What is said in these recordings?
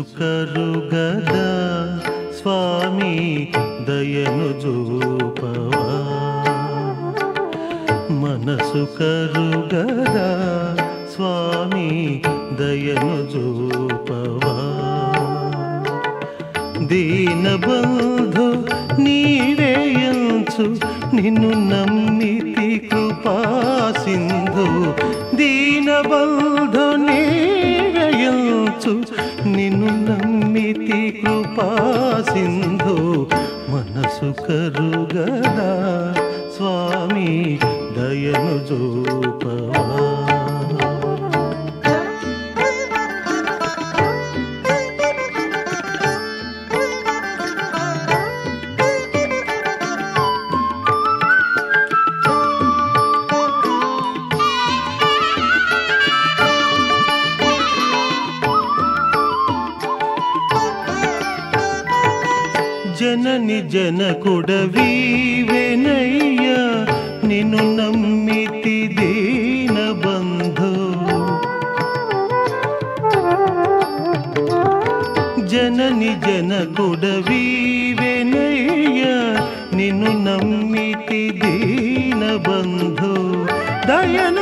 కరుగదా స్వామి దయను చూపవా మనసు కరుగదా స్వామి దయను చూపవా దీనబంధు నీవేయంచు నిన్ను నమ్మితి కృపా సింధు దీనబంధు నీవేయంచు నిన్ను నమ్మితి కృపా సింధు మనసు కరుగదా స్వామి దయను చూపవా జనని జనకుడవీవెనయ్యా నిన్ను నమ్మితి దీనబంధు జనని జనకుడవీవెనయ్యా నిన్ను నమ్మితి దీనబంధు దయను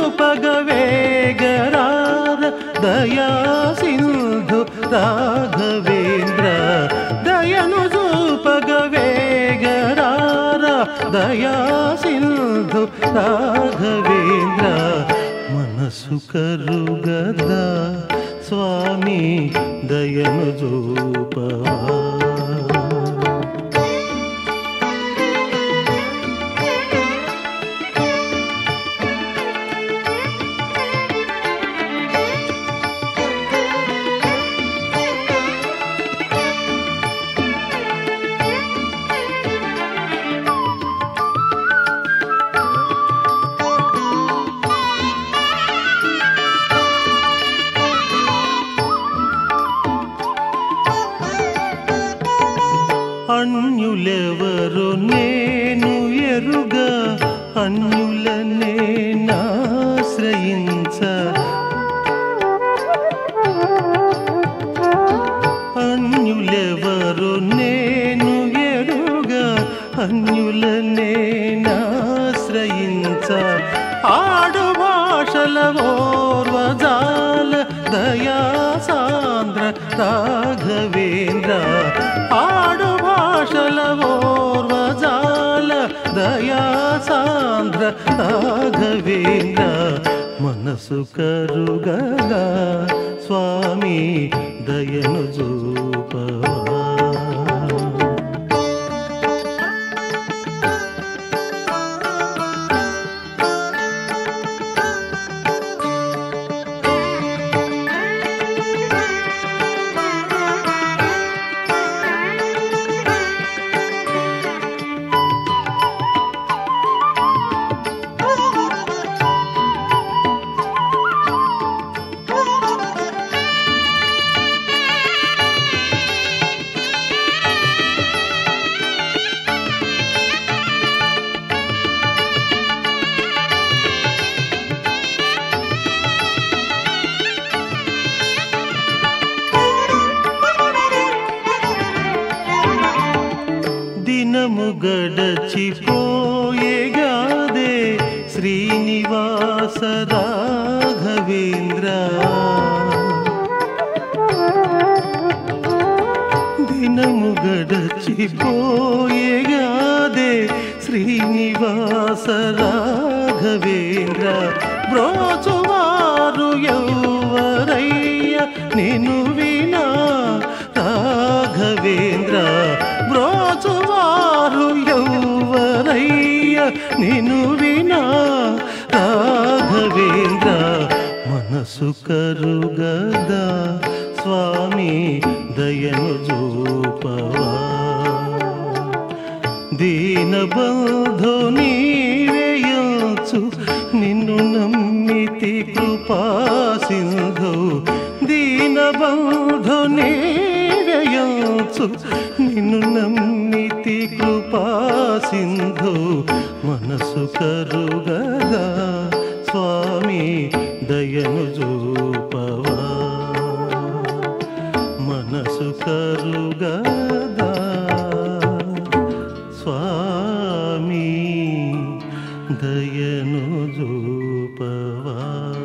చూపగవేగరార దయా సింధు రాఘవేంద్ర దయను చూపగవేగరార దయా సింధు రాఘవేంద్ర మనసు కరుగదా స్వామి దయను చూపవా అన్యులెవరు నేను ఎరుగా అన్యులనే నాశ్రయించ అన్యులెవరు నేను ఎరుగా అన్యులనే నాశ్రయించ ఆడు భాషల ఓర్వజాల దయా సాంద్ర రాఘవేంద్ర ఆడు భాషల ఓర్వజాల దయా సాంద్ర రాఘవేంద్ర మనసు కరుగదా స్వామి దయను చూపవా దినము గడచిపోయేగాదే శ్రీనివాస రాఘవేంద్ర దినము గడచిపోయేగాదే శ్రీనివాస రాఘవేంద్ర బ్రోచువారు ఎవరయ్య నిన్ను వినా రాఘవేంద్ర బ్రోచువారు ఎవరయ్య నిన్ను వినా రాఘవేంద్ర మనసు కరుగదా స్వామి దయను చూపవా దీనబంధు నీవేయంచు నిన్ను నమ్మితి కృపా సింధు దీనబంధు నీవేయంచు నిన్ను నమ్మితి కృపా సింధు మనసు కరుగదా స్వామి దయను చూపవా కరుగదా స్వామి దయను చూపవా.